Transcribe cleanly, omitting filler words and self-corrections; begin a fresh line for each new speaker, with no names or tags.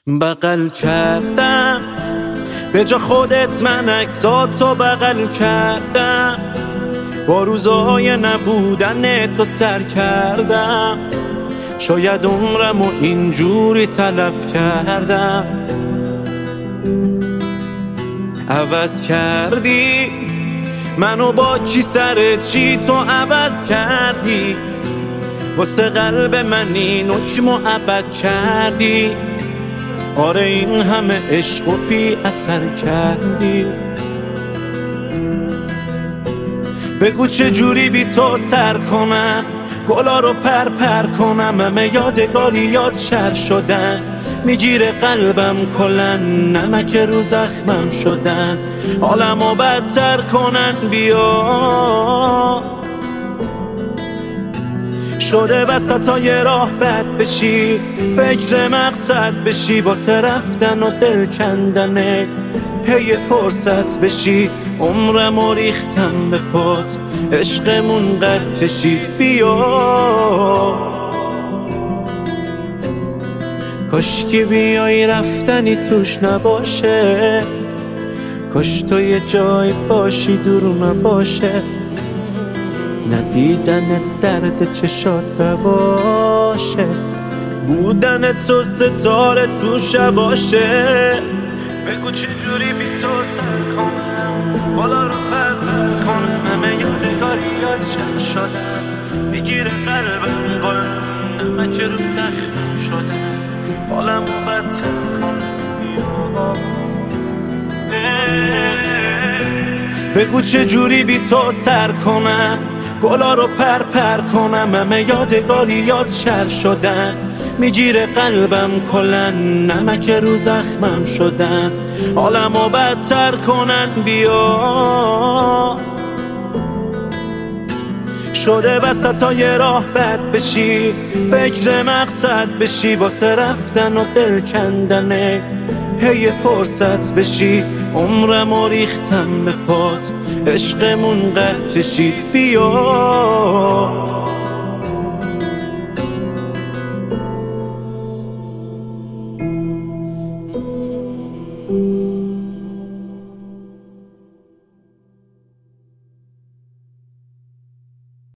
بغل کردم به جا خودت، من عکساتو بغل کردم، با روزای نبودن تو سر کردم، شاید عمرمو اینجوری تلف کردم. عوض کردی منو با کی، سر چی تو عوض کردی؟ واسه قلب من این حکمو ابد کردی. آره این همه عشق و بی اثر کردی. بگو چه جوری بی تو سر کنم، گلا رو پر کنم، همه یادگاری یاد شر شدن، میگیره قلبم کلن، نمک رو زخمم شدن، حالمو بدتر کنن. بیا شده وسطای راه بد بشی، فکر مقصد بشی، واسه رفتن و دل کندنه پی فرصت بشی. عمرمو ریختم به پات، عشقمون قد کشید. بیا کاش که بیای رفتنی توش نباشه، کاش تو یه جای باشی دور نباشه، ندیدنت درد چشات بواشه، بودنت تو ستاره تو شباشه. بگو چه جوری بی تو سر کنم، بالا رو پر کنم، همه یادگاری یاد شد شدن، میگیره قلبم گل، نمک رو زخم شدن، حالمو بدتر کنم. بگو چه جوری بی تو سر کنم، گلا رو پر کنم، همه یادگاری یاد شر شدن، میگیره قلبم کلن، نمک رو زخمم شدن، حالمو بدتر کنن. بیا شده وسطای راه بد بشی، فکر مقصد بشی، واسه رفتن و دل کندنه پی فرصت بشی. عمرمو ریختم به پات، عشقمون قد کشید. بیا